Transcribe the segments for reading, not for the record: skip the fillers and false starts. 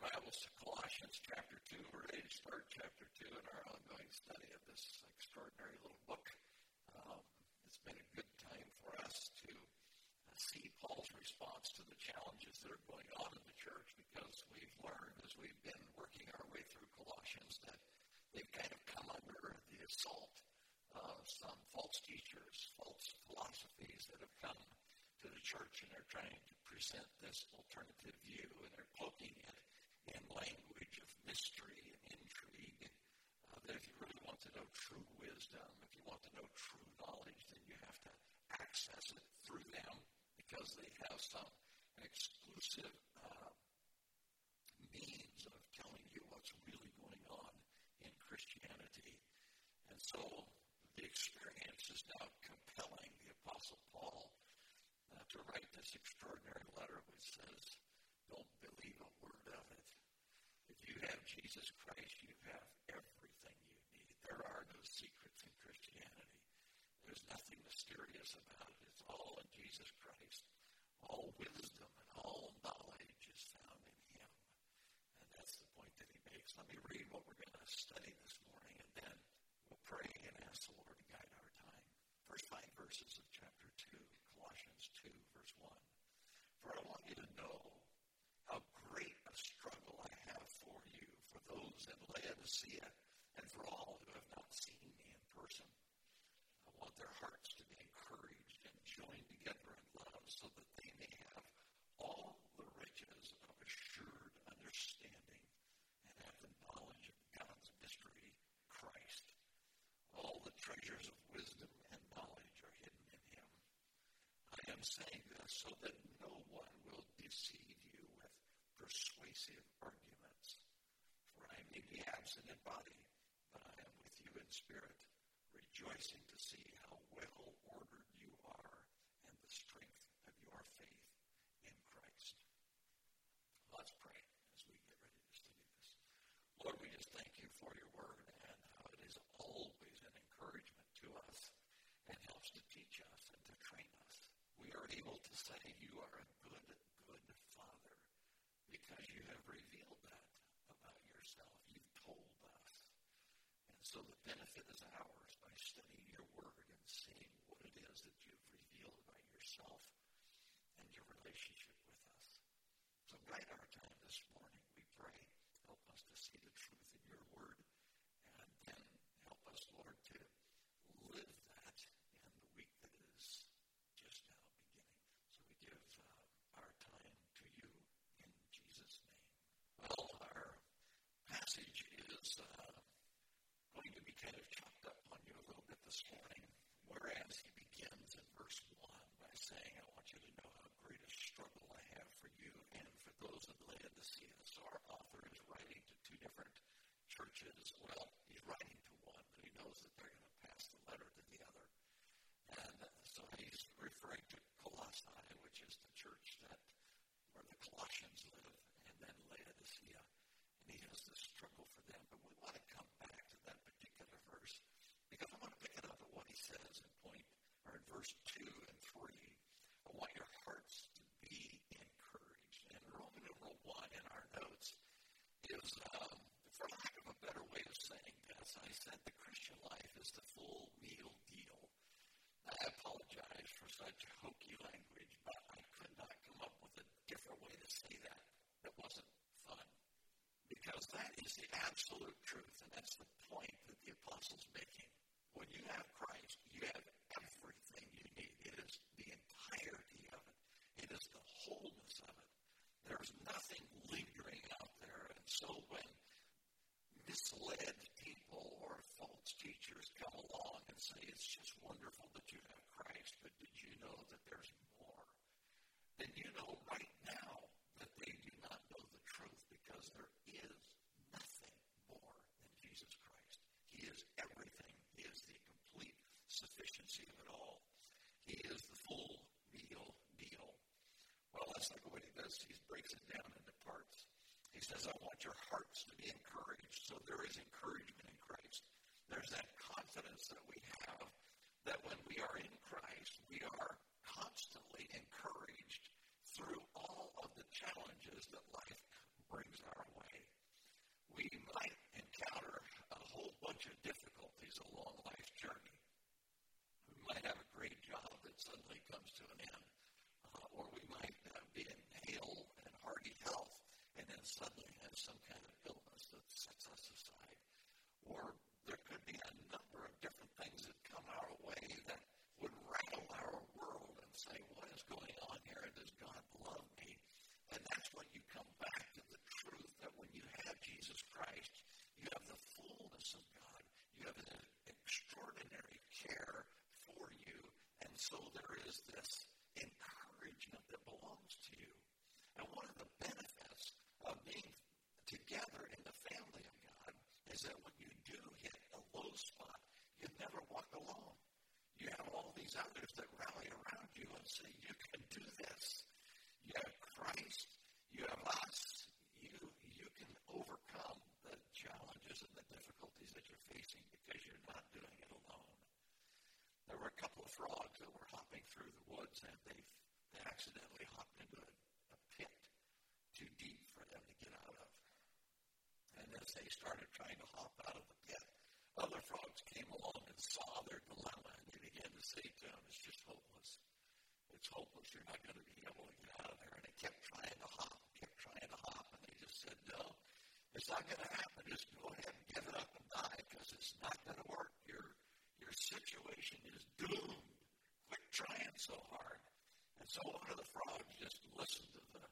Bibles to Colossians chapter 2. We're ready to start chapter 2 in our ongoing study of this extraordinary little book. It's been a good time for us to see Paul's response to the challenges that are going on in the church, because we've learned as we've been working our way through Colossians that they've kind of come under the assault of some false teachers, false philosophies that have come to the church, and they're trying to present this alternative view, and they're cloaking it in language of mystery and intrigue. That if you really want to know true wisdom, if you want to know true knowledge, then you have to access it through them, because they have some exclusive means of telling you what's really going on in Christianity. And so the experience is now compelling the Apostle Paul to write this extraordinary letter which says, don't believe a word of it. If you have Jesus Christ, you have everything you need. There are no secrets in Christianity. There's nothing mysterious about it. It's all in Jesus Christ. All wisdom and all knowledge is found in Him. And that's the point that he makes. Let me read what we're going to study this morning, and then we'll pray and ask the Lord to guide our time. First 5 verses of chapter 2, Colossians 2, verse 1. For I want you to know how great a struggle I have for you, for those in Laodicea, and for all who have not seen me in person. I want their hearts to be encouraged and joined together in love, so that they may have all the riches of assured understanding and have the knowledge of God's mystery, Christ. All the treasures of wisdom and knowledge are hidden in Him. I am saying this so that no one will deceive you with persuasive arguments. For I may be absent in body, but I am with you in spirit, rejoicing to see how well ordered you are and the strength of your faith in Christ. Let's pray as we get ready to study this. Lord, we just thank you for your word and how it is always an encouragement to us and helps to teach us and to train us. We are able to say you are a good, good Father because you have revealed that about yourself. You've told us. And so the benefit is ours by studying your word and seeing what it is that you've revealed about yourself and your relationship with us. So guide our time this morning, we pray. Help us to see the truth in your word, and then help us, Lord, to live that in the week that is just now beginning. So we give our time to you in Jesus' name. Well, our passage is going to be kind of chopped up on you a little bit this morning, whereas he begins in verse 1 by saying, I want you to know how great a struggle I have for you and for those in Laodicea. So our author is writing to 2 different churches. Well, he's writing to one, but he knows that they're going to pass the letter to the other. And so he's referring to Colossae, which is the church where the Colossians live, and then Laodicea. And he has this struggle for them. But we want to come back to that particular verse, because I want to pick it up at what he says in verse 2 and 3. I want your hearts to be encouraged. And Roman numeral 1 in our notes is, for lack of a better way of saying this, I said the Christian life is the full meal deal. I apologize for such hokey language, but I could not come up with a different way to say that wasn't fun. Because that is the absolute truth, and that's the point that the apostle's making. When you have Christ, you have everything you need. It is the entirety of it. It is the wholeness of it. There's nothing lingering out there. And so when misled people or false teachers come along and say it's just wonderful that you have Christ, but did you know that there's more? Then you know right now that they do not know the truth, because there is nothing more than Jesus Christ. He is everything. He is the complete sufficiency of it all. He is the full real deal. Well, that's not what he does. He breaks it down into parts. He says, I want your hearts to be encouraged. So there is encouragement in Christ. There's that confidence that we have that when we are in Christ, we are constantly encouraged through all of the challenges that life brings our way. is a long life journey. We might have a great job that suddenly comes to an end, or we might be in hale and hearty health and then suddenly have some kind of illness that sets us aside. Or there could be a number of different things that come our way that would rattle our world and say, what is going on here? And does God love me? And that's when you come back to the truth that when you have Jesus Christ, you have the fullness of God. You have an extraordinary care for you. And so there is this encouragement that belongs to you. And one of the benefits of being together in the family of God is that when you do hit a low spot, you never walk alone. You have all these others that rally around you and say, you can do this. You have Christ. You have us. You can overcome the challenges and the difficulties that you're facing because you're not doing it alone. There were a couple of frogs that were hopping through the woods, and they accidentally hopped into a pit too deep for them to get out of. And as they started trying to hop out of the pit, other frogs came along and saw their dilemma, and they began to say to them, it's just hopeless. It's hopeless. You're not going to be able to get out of there. And they kept trying to hop, and they just said, no, it's not going to happen. Just go ahead and give it up and die because it's not going to work. Your situation is doomed. Quit trying so hard. And so one of the frogs just listened to the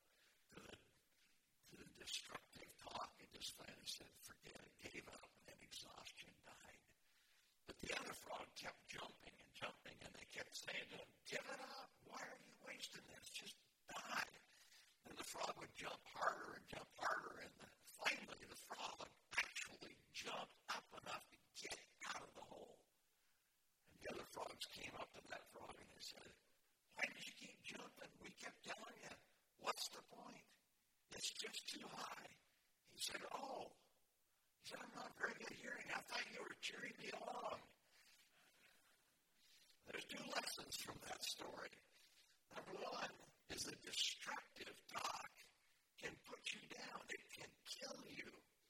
destructive talk and just finally said, forget it, gave up, and exhaustion died. But the other frog kept jumping, and they kept saying to him, give it up. Why are you wasting this? Just die. And the frog would jump harder, and finally the frog actually jumped up enough to get out of the hole. And the other frogs came up to that frog and they said, why did you keep jumping? We kept telling you. What's the point? It's just too high. He said, I'm not very good hearing. I thought you were cheering me along. There's two lessons from that story. Number one is that destructive talk can put you down. It can kill you.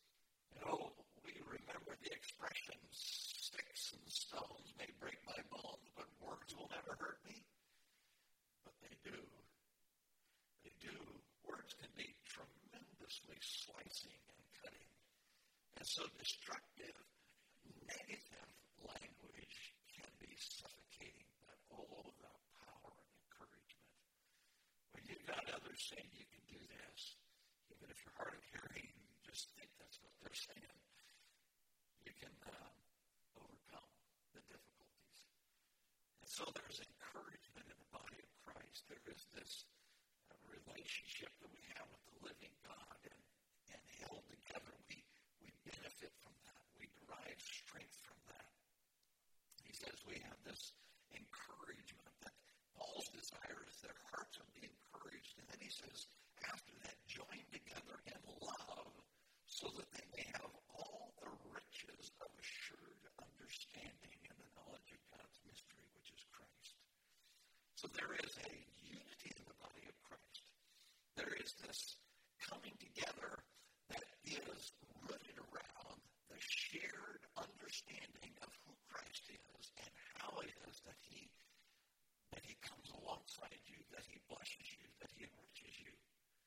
We remember the expression, sticks and stones may break my bones, but words will never hurt me. But they do. They do. Words can be tremendously slicing and cutting. And so destructive, negative language can be suffocating, but the power and encouragement. When you've got others saying you can do this, even if you're hard of hearing, you just think that's what they're saying, you can overcome the difficulties. And so there's encouragement in the body of Christ. There is this relationship that we have with the living God, and held together, we benefit from that. We derive strength from that. He says we have this encouragement that Paul's desire is their hearts will be encouraged. And then he says, after that, join together in love so that they may have all the riches of assured understanding and the knowledge of God's mystery, which is Christ. So there is a unity in the body of Christ. There is this coming together that is rooted around the shared understanding of who Christ is and how it is that he comes alongside you, that he blesses you, that he enriches you.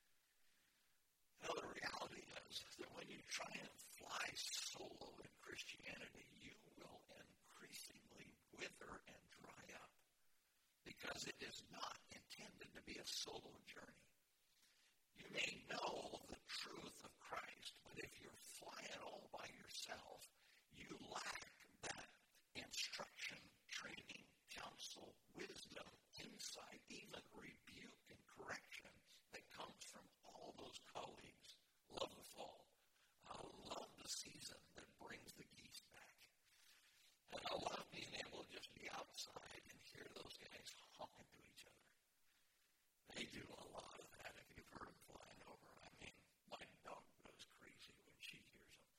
Now, the reality is that when you try and fly solo in Christianity, you will increasingly wither and dry up because it is not intended to be a solo journey. You may know the truth of Christ, but if you're flying all by yourself, you lack that instruction, training, counsel, wisdom, insight, even rebuke and correction that comes from all those colleagues. Love the fall. I love the season that brings the geese back. And I love being able to just be outside and hear those guys honking to each other. They do a lot of that. If you've heard them flying over, my dog goes crazy when she hears them.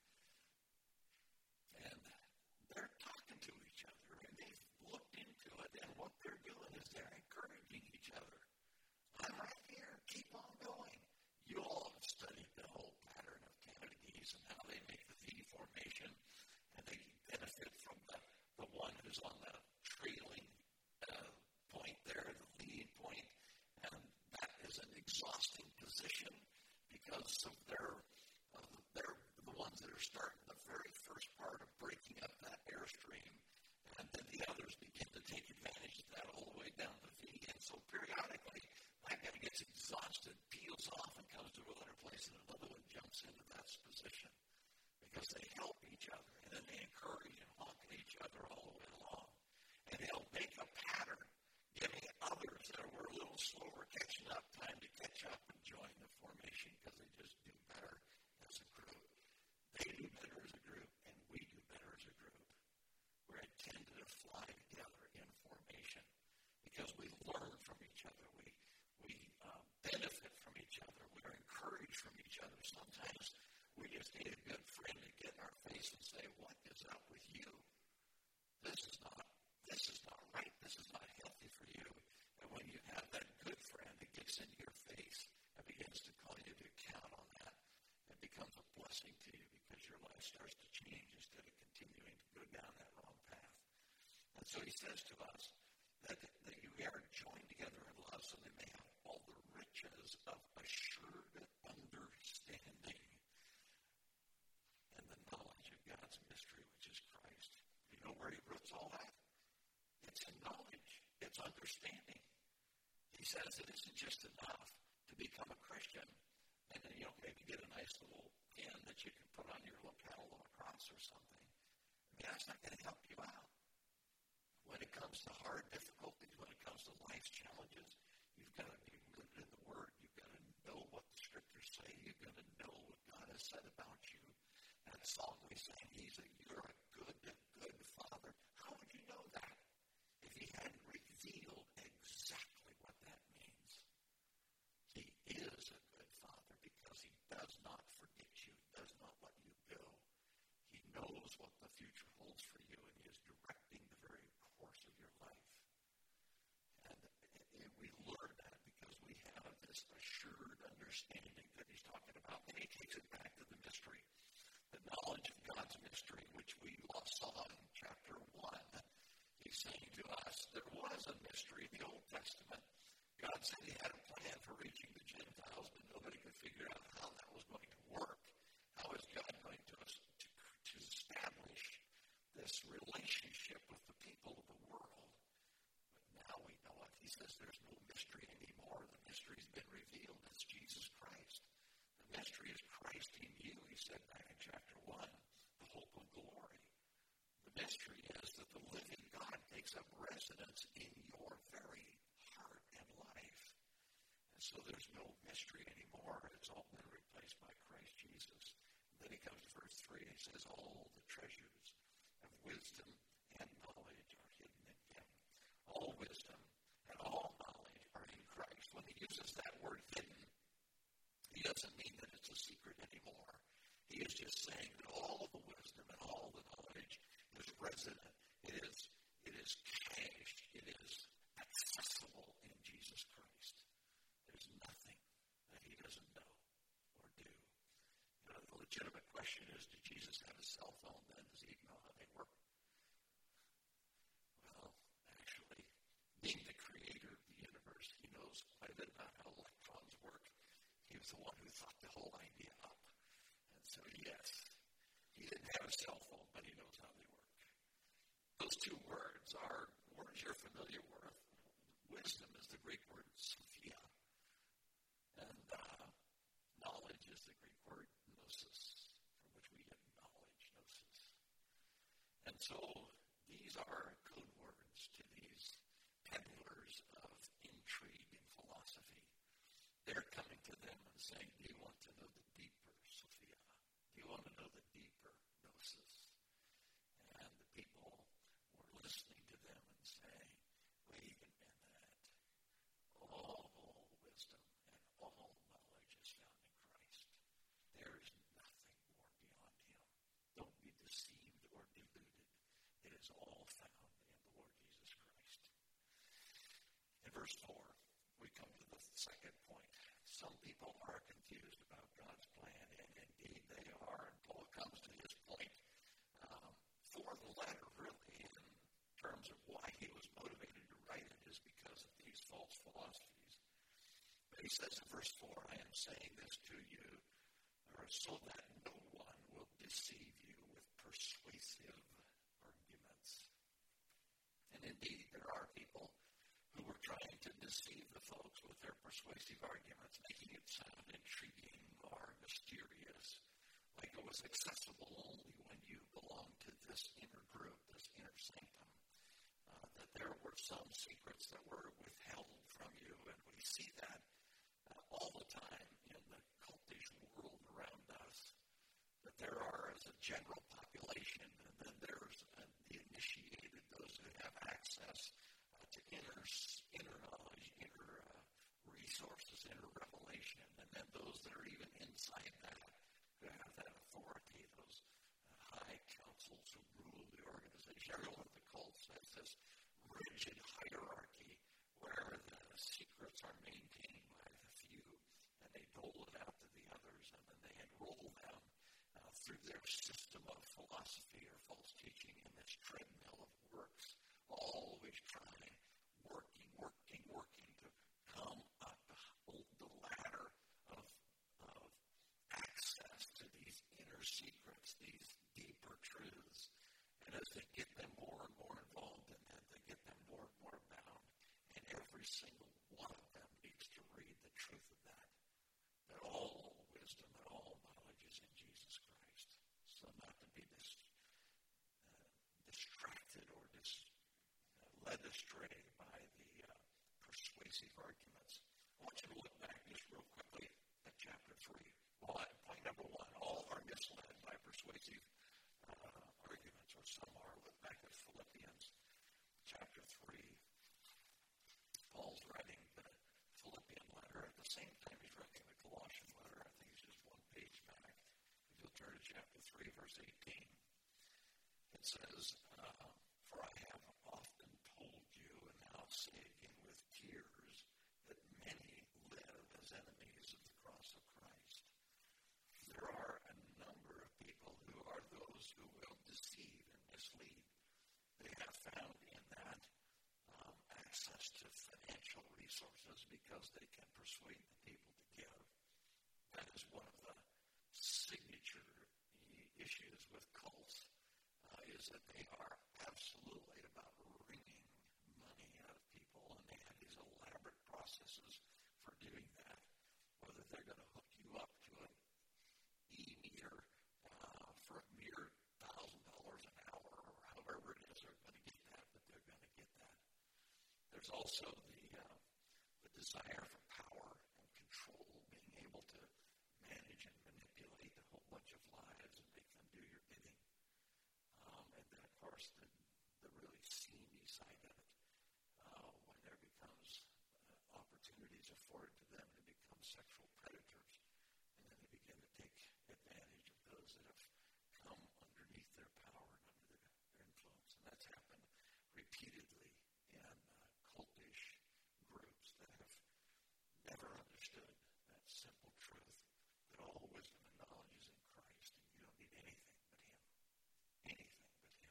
And they're talking to each other, and they've looked into it, and what they're doing is they're encouraging each other. I'm right here. Keep on going. You all have studied the whole pattern of Canada geese and how they make the V formation, and they benefit from the position because of they're the ones that are starting the very first part of breaking up that airstream, and then the others begin to take advantage of that all the way down the V. And so periodically, that guy gets exhausted, peels off, and comes to another place, and another one jumps into that position because they help each other, and then they encourage and honk at each other all the way along. And they'll make a pattern, giving others that were a little slower catching up time to catch up and join the formation because they just do better as a group. They do better as a group, and we do better as a group. We're intended to fly together in formation because we learn from each other. We benefit from each other. We're encouraged from each other. Sometimes we just need a good friend to get in our face and say, "What is up with you? This is not right. This is not healthy for you." And when you have that good friend that gets into your face and begins to call you to account on that, it becomes a blessing to you because your life starts to change instead of continuing to go down that wrong path. And so he says to us that you are joined together in love so they may have all the riches of assured understanding and the knowledge of God's mystery, which is Christ. You know where he roots all that? It's in knowledge. It's understanding. He says it isn't just enough to become a Christian and then, maybe get a nice little pin that you can put on your lapel of a cross or something. I mean, that's not going to help you out. When it comes to hard difficulties, when it comes to life's challenges, you've got to be rooted in the Word. You've got to know what the Scriptures say. You've got to know what God has said about you. And Psalm is saying you're a good Father. How would you know that if he hadn't revealed exactly what that means? He is a good Father because he does not forget you, does not let you go. He knows what the future holds for you, and he is directing the very course of your life. And we learn that because we have this assured understanding that he's talking about. And he takes it back to the mystery, the knowledge of God's mystery, which we saw in chapter 1. He's saying to us, there was a mystery in the Old Testament. God said he had a plan for reaching the Gentiles, but nobody could figure out how that was going to work. How is God going to establish this relationship with the people of the world? But now we know it. He says there's no mystery anymore. The mystery's been revealed. It's Jesus Christ. The mystery is Christ in you, he said back in chapter 1, the hope of glory. The mystery is that the living God takes up residence in your very heart and life. And so there's no mystery anymore. It's all been replaced by Christ Jesus. And then he comes to verse 3 and he says, all the treasures of wisdom and knowledge are hidden in him. All wisdom and all knowledge are in Christ. When he uses that word hidden, he doesn't mean that it's a secret anymore. He is just saying that all of the wisdom and all the knowledge is resident. It is cached. It is accessible in Jesus Christ. There's nothing that he doesn't know or do. The legitimate question is, did Jesus have a cell phone then? Does he know how they work? Well, actually, being the creator of the universe, he knows quite a bit about how electrons work. He was the one who thought the whole idea up. And so, yes, he didn't have a cell phone, but he knows how they work. Those two words are words you're familiar with. Wisdom is the Greek word Sophia, and knowledge is the Greek word gnosis, from which we get knowledge, gnosis. And so these are code words to these peddlers of intrigue and philosophy. They're coming to them and saying, do you want to know the deeper Sophia? Do you want to know the deeper gnosis? And the people were listening to them and saying, wait a minute. All wisdom and all knowledge is found in Christ. There is nothing more beyond him. Don't be deceived or deluded. It is all found in the Lord Jesus Christ. In verse 4, we come to the second point. Some people are confused about God's plan, and indeed they are. And Paul comes to his point for the letter, really, in terms of why he was motivated to write it, is because of these false philosophies. But he says in verse 4, I am saying this to you, so that no one will deceive you with persuasive arguments. And indeed, there are people who were trying to deceive the folks with their persuasive arguments, making it sound intriguing or mysterious, like it was accessible only when you belonged to this inner group, this inner sanctum, that there were some secrets that were withheld from you. And we see that all the time in the cultish world around us, that there are as a general population, and then there's the initiated, those who have access to inner knowledge, inner resources, inner revelation, and then those that are even inside that, who have that authority, those high councils who rule the organization. Every one of the cults has this rigid hierarchy where the secrets are maintained by the few, and they dole it out to the others, and then they enroll them through their system of philosophy or false teaching in this treadmill of works, always trying, working to come up the ladder of access to these inner secrets, these deeper truths. And as they get them more and more involved in that, they get them more and more bound. And every single one of them needs to read the truth of that all wisdom and all knowledge is in Jesus Christ. So not to be distracted or led astray by the persuasive arguments. I want you to look back just real quickly at chapter 3. Point number 1, all are misled by persuasive arguments, or some are. Look back at Philippians chapter 3. Paul's writing the Philippian letter at the same time he's writing the Colossian letter. I think it's just one page back. If you'll turn to chapter 3, verse 18, it says, for I have often told you, and now say again with tears, that many live as enemies of the cross of Christ. There are a number of people who are those who will deceive and mislead. They have found in that access to financial resources because they can persuade the people to give. That is one of the signature issues with cults, is that they are absolutely about wringing money out of people, and they have these elaborate processes for doing that, whether they're going to hook you up to an e-meter for a mere $1,000 an hour, or however it is they're going to get that, but they're going to get that. There's also the desire for power and control, being able to manage and manipulate a whole bunch of lives and make them do your bidding. And then, of course, the really seamy side of it, when there becomes opportunities afforded to them to become sexual predators, and then they begin to take advantage of those that have come underneath their power and under their influence. And that's happened repeatedly in cultish groups that have never understood that simple truth, that all wisdom and knowledge is in Christ, and you don't need anything but Him. Anything but Him.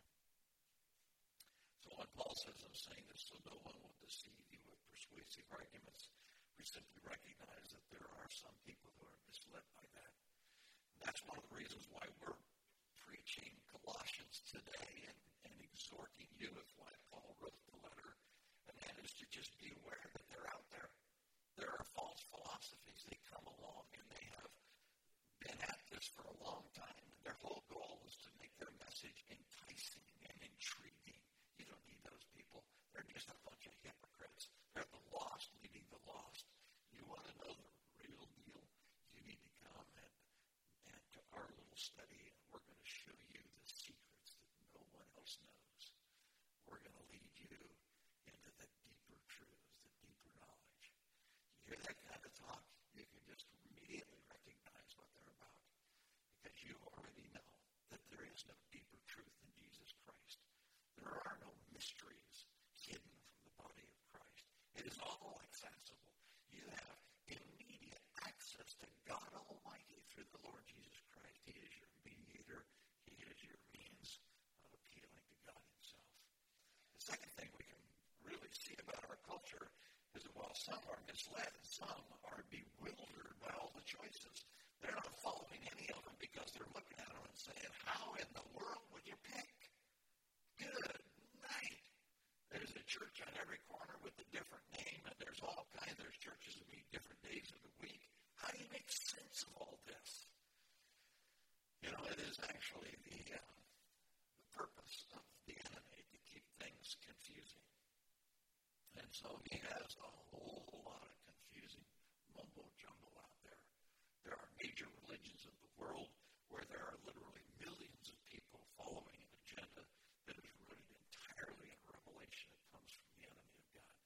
So when Paul says, I'm saying this so no one will deceive you with persuasive arguments, we simply recognize that there are some people who are misled by that. And that's one of the reasons why we're preaching Colossians today and exhorting you, is why Paul wrote the letter, and that is to just be aware that they're out there. There are false philosophies. They come along and they have been at this for a long time, and their whole goal is to make their message enticing and intriguing. You don't need those people. They're just a bunch of hypocrites. They're the lost leading the lost. You want to know the real deal? You need to come and to our little study, and we're going to show you the secrets that no one else knows. We're going to lead you into the deeper truths, the deeper knowledge. You hear that kind of talk, you can just immediately recognize what they're about, because you already know that there is no deeper truth than Jesus Christ. There are no mysteries hidden from the body of Christ. It is all accessible. You have immediate access to God Almighty through the Lord Jesus Christ. He is your mediator. some are misled. Some are bewildered by all the choices. They're not following any of them because they're looking at them and saying, how in the world would you pick? Good night. There's a church on every corner with a different name, and there's all kinds. There's churches that meet different days of the week. How do you make sense of all this? You know, it is actually the purpose of the enemy to keep things confusing. And so he has a whole lot of confusing mumbo-jumbo out there. There are major religions of the world where there are literally millions of people following an agenda that is rooted entirely in revelation that comes from the enemy of God.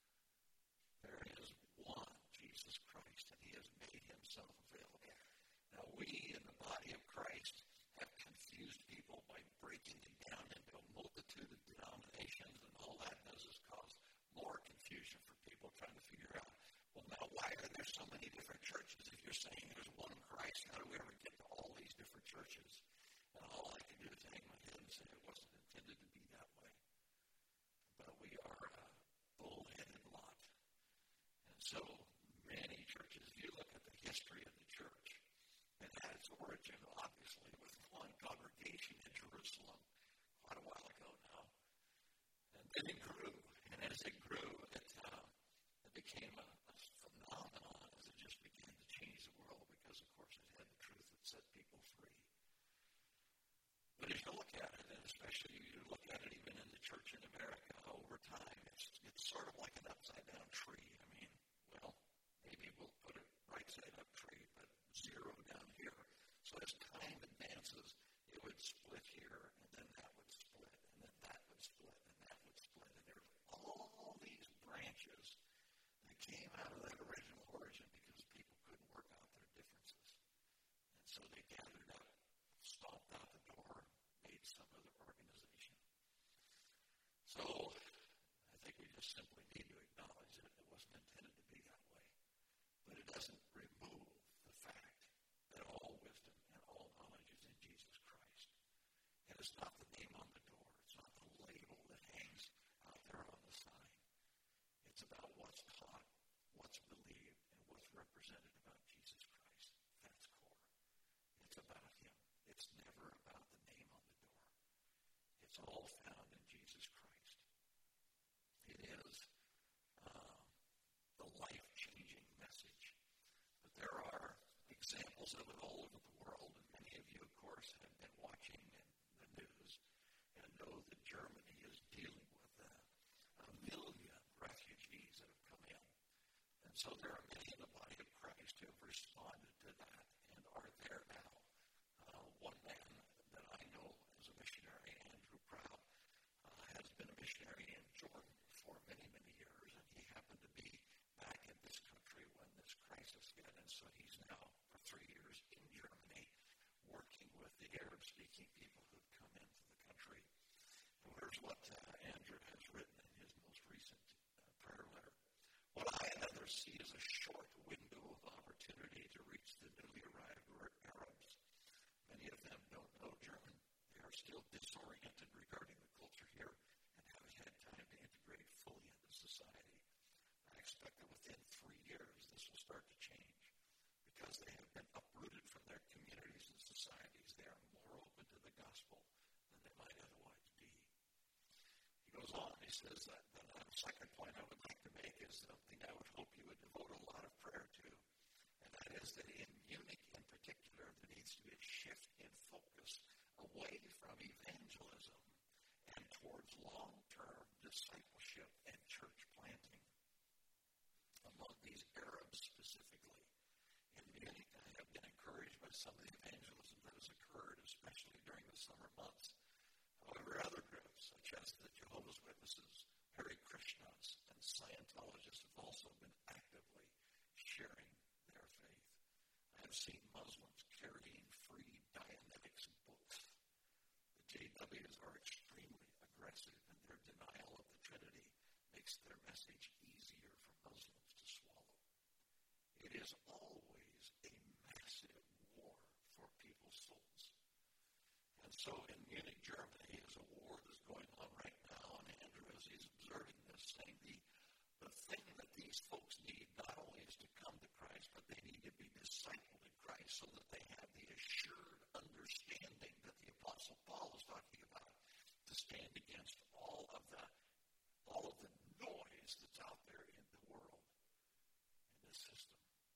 There is one, Jesus Christ, and he has made himself available. Now, we in the body of Christ have confused people by breaking it down into a multitude of denominations, and all that does is cause more confusion for people trying to figure out, well, now, why are there so many different churches? If you're saying there's one Christ, how do we ever get to all these different churches? And all I can do is hang my head and say it wasn't intended to be that way. But we are a bull-headed lot. And so many churches, if you look at the history of the church, it had its origin, obviously, with one congregation in Jerusalem quite a while ago now. And then it grew. And as it grew, it became a phenomenon as it just began to change the world because, of course, it had the truth that set people free. But if you look at it, and especially you look at it even in the church in America over time, it's sort of like an upside-down tree. I mean, well, maybe we'll put a right-side-up tree, but zero down here. So as time advances, it would split here, and then that would split, and then that would split, and that would split. And there's all these branches that came out of that original origin because people couldn't work out their differences. And so they gathered up, stomped out the door, made some other organization. So I think we just simply need to acknowledge that it wasn't intended to be that way. But it doesn't remove the fact that all wisdom and all knowledge is in Jesus Christ. And it's not the name on the door. It's not the label that hangs out there on the sign. It's about what's taught, what's believed, and what's represented about Jesus Christ. That's core. It's about him. It's never about the name on the door. It's all found in Jesus Christ. It is the life-changing message. But there are examples of it all over the world, and many of you, of course, have been watching the news and know that Germany is dealing with a million refugees that have come in. And so there are many in the body of Christ who have responded to that and are there now. One man that I know as a missionary, Andrew Proud, has been a missionary in Jordan for many, many years, and he happened to be back in this country when this crisis hit, and so he's now for 3 years in Germany working with the Arab-speaking people who've come into the country. And here's what Andrew has written in his most recent prayer letter. What I and others see is a short window of opportunity to reach the newly arrived Arabs. Many of them don't know German. They are still disoriented regarding the culture here and haven't had time to integrate fully into society. I expect that within 3 years this will start to change because they have been uprooted from their communities and societies. They are more open to the gospel than they might otherwise be. He goes on, he says that the second point I would like to make is something I would hope you would devote a lot of prayer to, and that is that in Munich in particular, there needs to be a shift in focus away from evangelism and towards long-term discipleship and church planting among these Arabs specifically. In Munich, I have been encouraged by some of the evangelism that has occurred, especially during the summer months. However, other groups, such as the Jehovah's Witnesses, Hare Krishnas, and Scientologists have also been actively sharing their faith. I have seen Muslims carrying free Dianetics books. The JWs are extremely aggressive, and their denial of the Trinity makes their message easier for Muslims to swallow. It is always a massive war for people's souls. And so in Munich, Germany, is a war that's going on right now, and Andrew, as he's observing this, saying the thing that the these folks need not only is to come to Christ, but they need to be discipled in Christ so that they have the assured understanding that the Apostle Paul is talking about to stand against all of the noise that's out there in the world, in this system.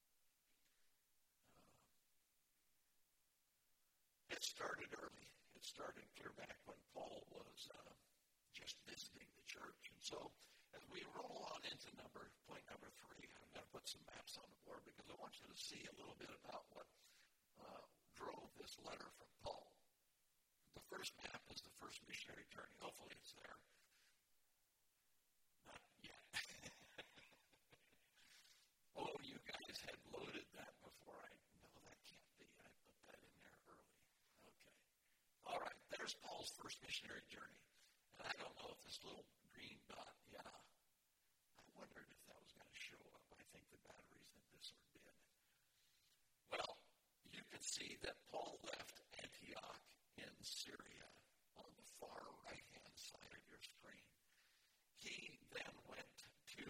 It started early. It started clear back when Paul was just visiting the church. And so as we roll on into point number 3, I'm going to put some maps on the board because I want you to see a little bit about what drove this letter from Paul. The first map is the first missionary journey. Hopefully it's there. Not yet. Oh, you guys had loaded that before no, that can't be. I put that in there early. Okay. All right, there's Paul's first missionary journey. And I don't know if this little green dot, I wondered if that was going to show up. I think the batteries in this are dead. Well, you can see that Paul left Antioch in Syria on the far right-hand side of your screen. He then went to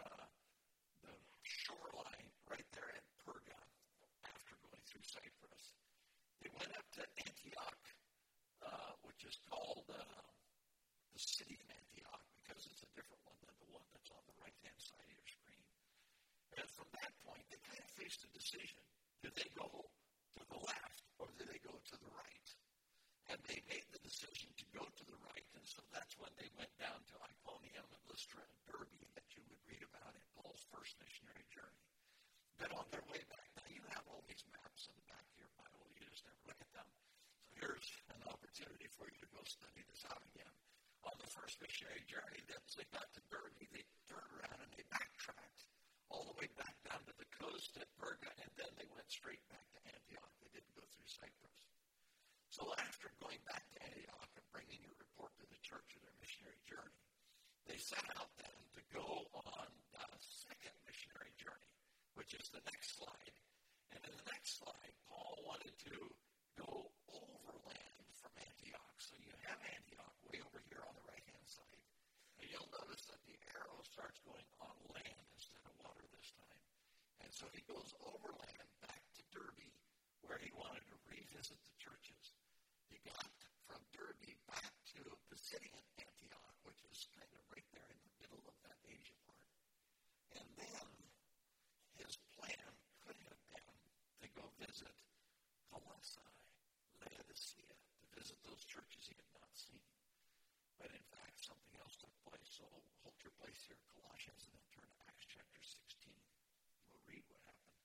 the shoreline right there at Perga after going through Cyprus. They went up to Antioch, which is called the city of Antioch, because it's a different one than the one that's on the right-hand side of your screen. And from that point, they kind of faced a decision. Did they go to the left or did they go to the right? And they made the decision to go to the right, and so that's when they went down to Iconium and Lystra and Derbe that you would read about in Paul's first missionary journey. Then on their way back, now you have all these maps in the back of your Bible, you just never look at them. So here's an opportunity for you to go study this out again. On the first missionary journey, as they got to Derbe, they turned around and they backtracked all the way back down to the coast at Perga, and then they went straight back to Antioch. They didn't go through Cyprus. So after going back to Antioch and bringing a report to the church of their missionary journey, they set out then to go on the second missionary journey, which is the next slide. And in the next slide, Paul wanted to go overland from Antioch. So you have Antioch way over here on the right-hand side. And you'll notice that the arrow starts going on land instead of water this time. And so he goes overland back to Derbe, where he wanted to revisit the churches. He got from Derbe back to the city of Antioch, which is kind of right there in the middle of that Asia part. And then his plan could have been to go visit Colossae, Laodicea, to visit those churches he had not seen. But in fact, something else took place. So hold your place here, Colossians, and then turn to Acts chapter 16. We'll read what happened.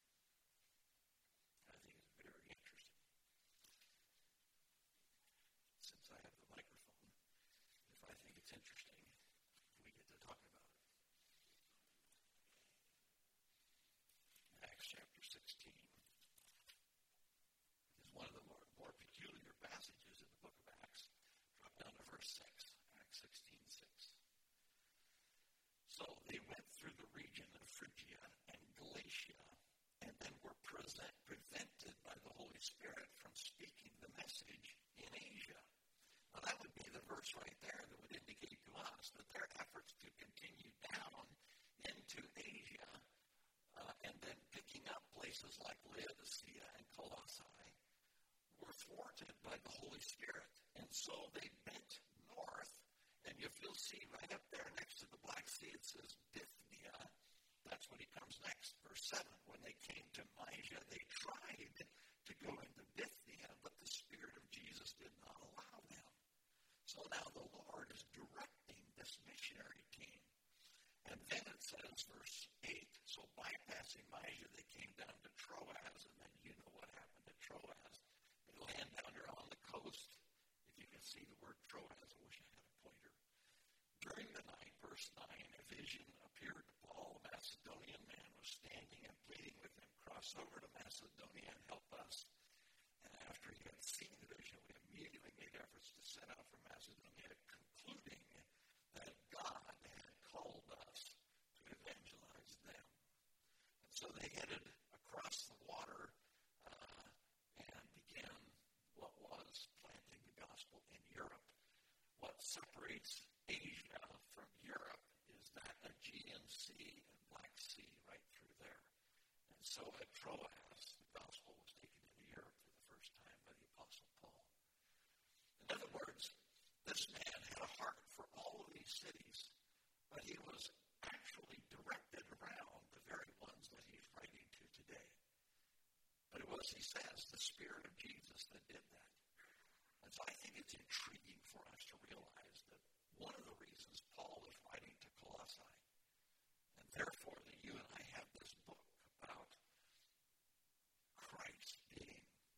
I think it's very interesting. Since I have the microphone, if I think it's interesting, we get to talk about it. Acts chapter 16 is one of the more peculiar passages in the book of Acts. Drop down to verse 6, Acts 16:6. So they went through the region of Phrygia and Galatia, and then were prevented by the Holy Spirit from speaking the message in Asia. Now that would be the verse right there that would indicate to us that their efforts to continue down into Asia and then picking up places like Laodicea and Colossae were thwarted by the Holy Spirit. And so they bent north, and if you'll see right up there next to the Black Sea, it says Bithynia. That's when he comes next, verse 7. When they came to Mysia, they tried to go into Bithynia, but the Spirit of Jesus did not allow them. So now the Lord is directing this missionary team. And then it says, verse 8, so bypassing Mysia, they came down to Troas, and then you know what happened at Troas. They land down there on the coast. If you can see the word Troas, I wish I had a pointer. During the night, verse 9, a vision appeared to Paul. A Macedonian man was standing and pleading with him, cross over to Macedonia and help us. And after he had seen the vision, we immediately made efforts to set out for Macedonia, concluding that God had called us to evangelize them. And so they headed across the water and began what was planting the gospel in Europe. What separates Asia from Europe is that Aegean Sea and Black so at Troas, the gospel was taken into Europe for the first time by the Apostle Paul. In other words, this man had a heart for all of these cities, but he was actually directed around the very ones that he's writing to today. But it was, he says, the Spirit of Jesus that did that. And so I think it's intriguing for us to realize that one of the reasons Paul is writing to Colossae, and therefore that you and I have this book about Christ being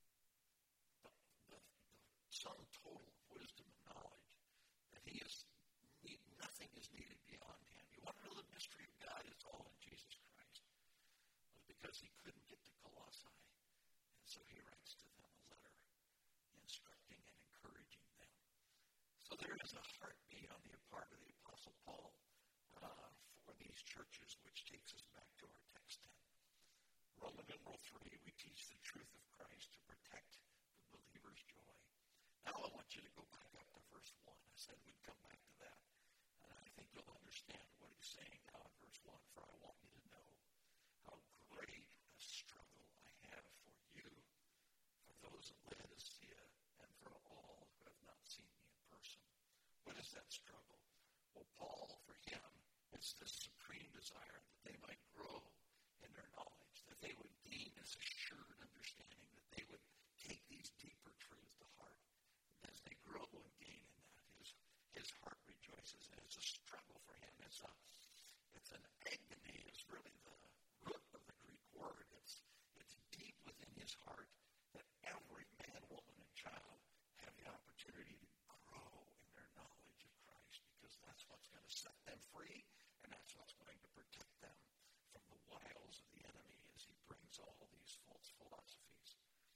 the sum total of wisdom and knowledge, that he is, nothing is needed beyond him. You want to know the mystery of God? It's all in Jesus Christ. It was because he couldn't get to Colossae, and so he writes to them a letter instructing and encouraging them. So there is a heartbeat on the part of the Apostle Paul for these churches, which takes us back to our text 10. Roman numeral 3, we teach the truth of Christ to protect the believer's joy. Now I want you to go back up to verse 1. I said we'd come back to that. And I think you'll understand what he's saying now in verse 1. For I want you to know how great a struggle I have for you, for those at Laodicea, and for all who have not seen me in person. What is that struggle? Well, Paul, for him, it's the supreme desire that they might grow in their knowledge, that they would gain this assured understanding, that they would take these deeper truths to heart. And as they grow and gain in that, his heart rejoices, and it's a struggle for him. It's an agony, is really the root of the Greek word. It's deep within his heart that every man, woman, and child have the opportunity to grow in their knowledge of Christ, because that's what's going to set them free, and that's what's going to protect them from the wiles of the enemy as he brings all these false philosophies.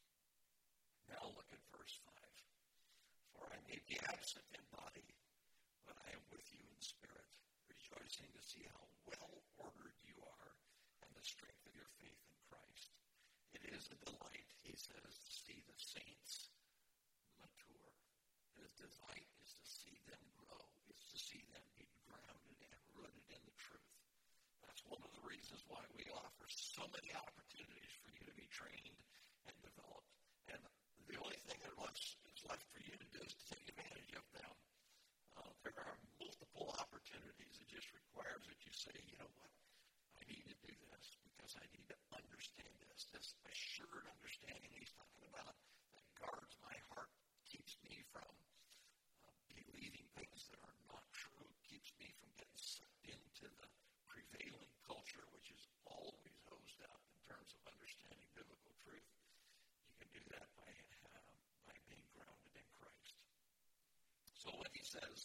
Now look at verse 5. For I may be absent in body, but I am with you in spirit, rejoicing to see how well ordered you are and the strength of your faith in Christ. It is a delight, he says, to see the saints mature. His delight is to see them grow, is to see them be grounded and rooted in the truth. That's one of the reasons why we offer so many opportunities for you to be trained and developed. And the only thing that is left for you to do is to take advantage of them. There are multiple opportunities. It just requires that you say, you know what, I need to do this because I need to understand this assured understanding he's talking about that guards my heart, keeps me from believing things that are not true, keeps me from getting sucked into the prevailing culture, which is always hosed up in terms of understanding biblical truth. You can do that by being grounded in Christ. So when he says,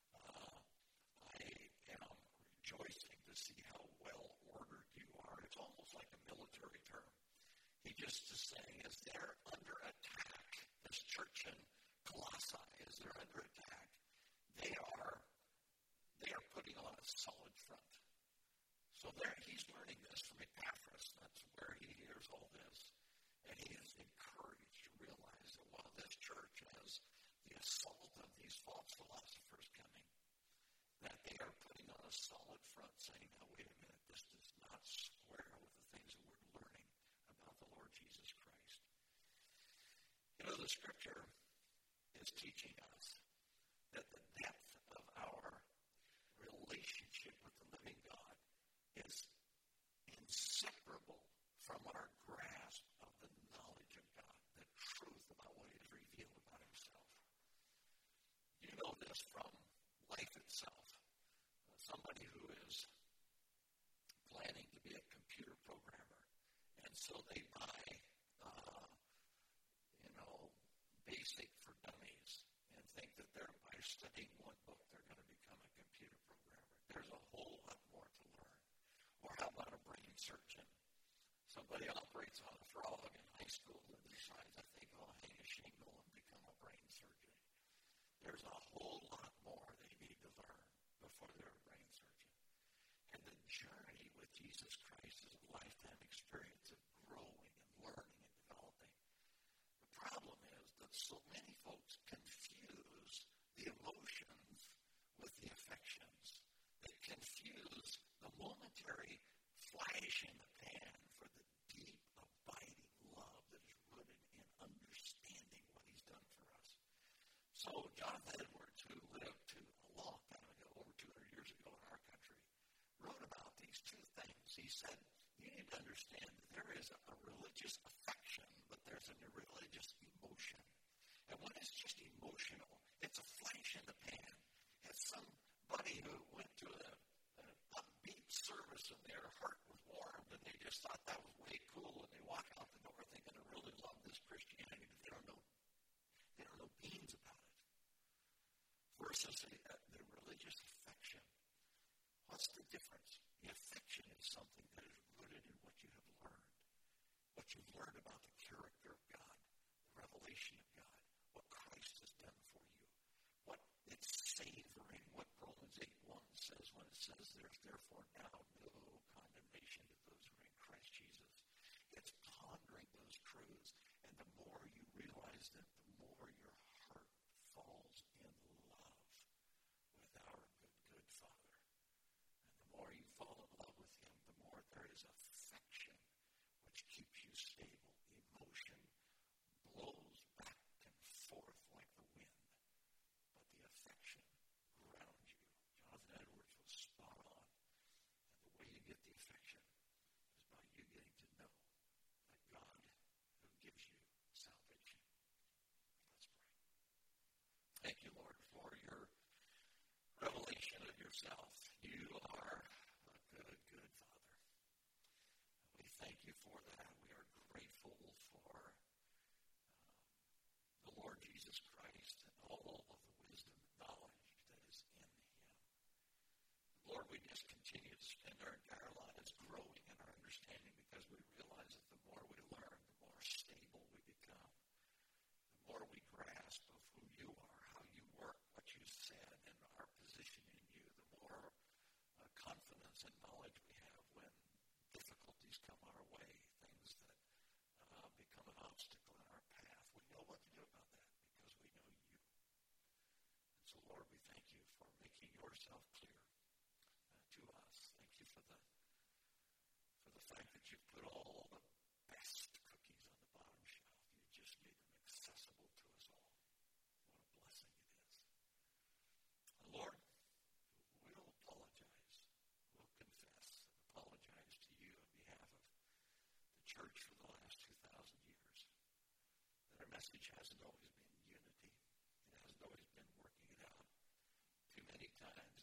I am rejoicing to see how well ordered you are, it's almost like a military term. He just is saying, as they're under attack, this church in Colossae, as they're under attack, they are putting on a solid front. So there, he's learning this from Epaphras. That's where he hears all this. And he is encouraged to realize that while this church has the assault of these false philosophers coming, that they are putting on a solid front, saying, now wait a minute, this does not square with the things that we're learning about the Lord Jesus Christ. You know, the scripture is teaching us that the depth of our relationship with the living God is inseparable from our grasp of the knowledge of God, the truth about what he has revealed about himself. You know this from life itself. Somebody who is planning to be a computer programmer, and so they buy, basic for dummies, and think that by studying one book, they're going to become a computer programmer. There's a whole lot more to learn. Or how about a brain surgeon? Somebody operates on a frog in high school and decides, I think I'll hang a shingle and become a brain surgeon. There's a whole lot more they need to learn before they're a brain surgeon. And the journey with Jesus Christ is a lifetime experience of growing and learning and developing. The problem is that so many folks confuse the emotions with the affections. They confuse the momentary flash in the pan for the deep he said, you need to understand that there is a religious affection, but there's a religious emotion. And when it's just emotional, it's a flash in the pan. It's somebody who went to an upbeat service and their heart was warmed and they just thought that was way cool, and they walk out the door thinking I really love this Christianity, but they don't know beans about it. Versus the religious affection. What's the difference? The affection is something that is rooted in what you have learned. What you've learned about the character of God, the revelation of God, what Christ has done for you. What it's savoring, what Romans 8:1 says when it says there's therefore now no condemnation to those who are in Christ Jesus. It's pondering those truths, and the more you realize them, the more your heart falls in love with our good Father. And the more you fall in love with him, the more there is affection, which keeps you stable. Emotion blows back and forth like the wind, but the affection grounds you. Jonathan Edwards was spot on. And the way you get the affection is by you getting to know that God who gives you salvation. Let's pray. Thank you, Lord, for your revelation of yourself. You are a good, good Father. We thank you for that. We are grateful for the Lord Jesus Christ and all of the wisdom and knowledge that is in him. Lord, we just continue to spend our entire lives growing in our understanding, because we realize that the more we learn, the more stable we become. The more we grasp of who you are, how you work, what you said, and our position in you, the more confidence and knowledge we have when difficulties come our way, things that become an obstacle in our path. We know what to do about that because we know you. And so, Lord, we thank you for making yourself clear to us. Thank you for the fact that you put all the best cookies on the bottom shelf. You just made them accessible to us all. What a blessing it is. And Lord, we'll apologize. We'll confess and apologize to you on behalf of the church for the last 2,000 years. That our message hasn't always been unity. It hasn't always been working it out. Too many times